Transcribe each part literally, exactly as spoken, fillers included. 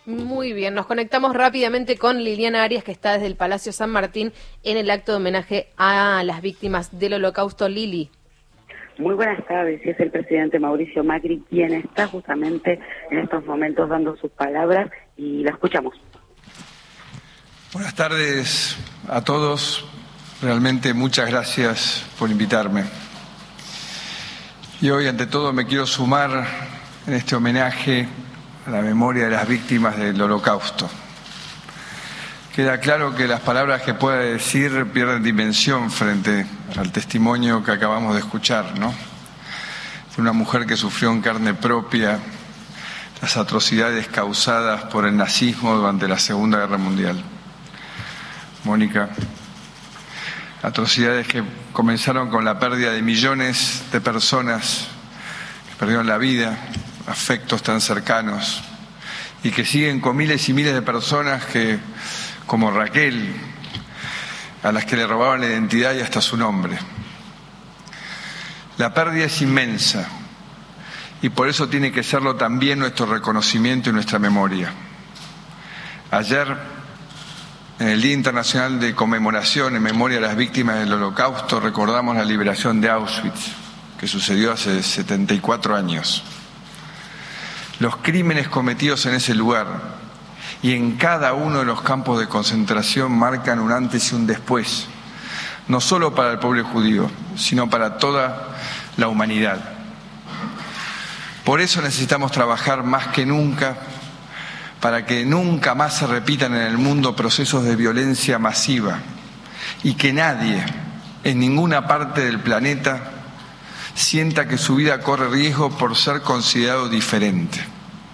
Muy bien, nos conectamos rápidamente con Liliana Arias, que está desde el Palacio San Martín en el acto de homenaje a las víctimas del Holocausto. Lili. Muy buenas tardes, y es el presidente Mauricio Macri quien está justamente en estos momentos dando sus palabras y la escuchamos. Buenas tardes a todos, realmente muchas gracias por invitarme. Y hoy ante todo me quiero sumar en este homenaje a la memoria de las víctimas del Holocausto. Queda claro que las palabras que pueda decir pierden dimensión frente al testimonio que acabamos de escuchar, ¿no? De una mujer que sufrió en carne propia las atrocidades causadas por el nazismo durante la Segunda Guerra Mundial. Mónica, atrocidades que comenzaron con la pérdida de millones de personas que perdieron la vida, afectos tan cercanos, y que siguen con miles y miles de personas que, como Raquel, a las que le robaban la identidad y hasta su nombre. La pérdida es inmensa y por eso tiene que serlo también nuestro reconocimiento y nuestra memoria. Ayer, en el Día Internacional de Conmemoración en memoria de las víctimas del Holocausto, recordamos la liberación de Auschwitz, que sucedió hace setenta y cuatro años. Los crímenes cometidos en ese lugar y en cada uno de los campos de concentración marcan un antes y un después, no solo para el pueblo judío, sino para toda la humanidad. Por eso necesitamos trabajar más que nunca para que nunca más se repitan en el mundo procesos de violencia masiva y que nadie, en ninguna parte del planeta, sienta que su vida corre riesgo por ser considerado diferente.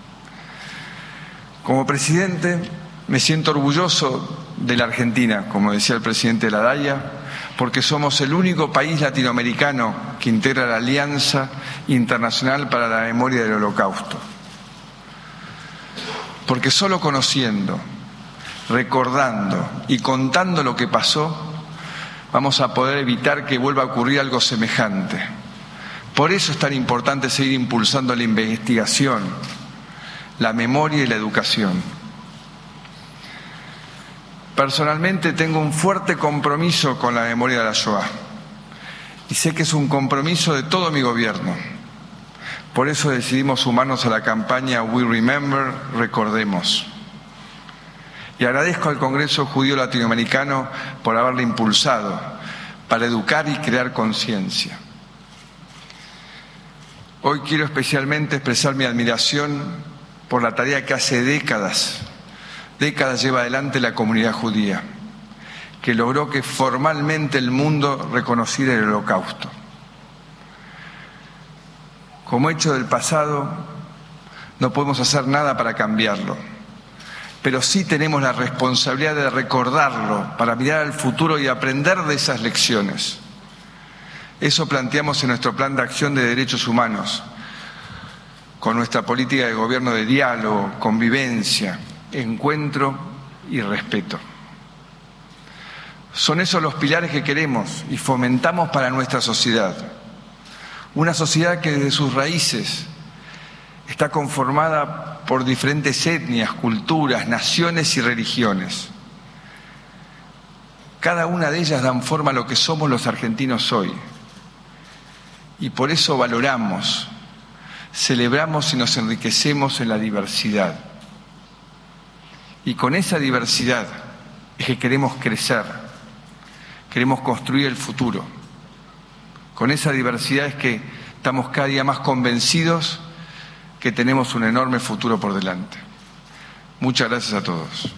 Como presidente, me siento orgulloso de la Argentina, como decía el presidente Ladaya, porque somos el único país latinoamericano que integra la Alianza Internacional para la Memoria del Holocausto. Porque solo conociendo, recordando y contando lo que pasó, vamos a poder evitar que vuelva a ocurrir algo semejante. Por eso es tan importante seguir impulsando la investigación, la memoria y la educación. Personalmente tengo un fuerte compromiso con la memoria de la Shoah y sé que es un compromiso de todo mi gobierno. Por eso decidimos sumarnos a la campaña We Remember, Recordemos. Y agradezco al Congreso Judío Latinoamericano por haberla impulsado para educar y crear conciencia. Hoy quiero especialmente expresar mi admiración por la tarea que hace décadas, décadas lleva adelante la comunidad judía, que logró que formalmente el mundo reconociera el Holocausto. Como hecho del pasado, no podemos hacer nada para cambiarlo, pero sí tenemos la responsabilidad de recordarlo para mirar al futuro y aprender de esas lecciones. Eso planteamos en nuestro Plan de Acción de Derechos Humanos, con nuestra política de gobierno de diálogo, convivencia, encuentro y respeto. Son esos los pilares que queremos y fomentamos para nuestra sociedad. Una sociedad que desde sus raíces está conformada por diferentes etnias, culturas, naciones y religiones. Cada una de ellas dan forma a lo que somos los argentinos hoy. Y por eso valoramos, celebramos y nos enriquecemos en la diversidad. Y con esa diversidad es que queremos crecer, queremos construir el futuro. Con esa diversidad es que estamos cada día más convencidos que tenemos un enorme futuro por delante. Muchas gracias a todos.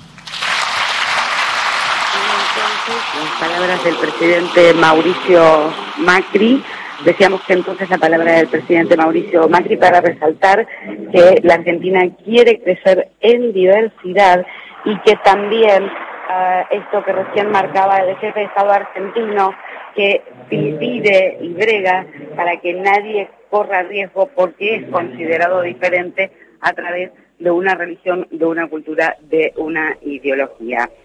Las palabras del presidente Mauricio Macri. Decíamos que entonces la palabra del presidente Mauricio Macri para resaltar que la Argentina quiere crecer en diversidad y que también uh, esto que recién marcaba el jefe de Estado argentino, que pide y brega para que nadie corra riesgo porque es considerado diferente a través de una religión, de una cultura, de una ideología.